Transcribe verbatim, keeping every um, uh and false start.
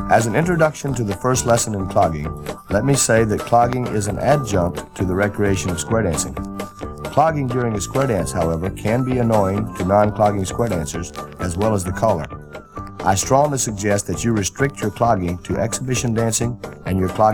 As an introduction to the first lesson in clogging, let me say that clogging is an adjunct to the recreation of square dancing. Clogging during a square dance, however, can be annoying to non-clogging square dancers as well as the caller. I strongly suggest that you restrict your clogging to exhibition dancing and your clogging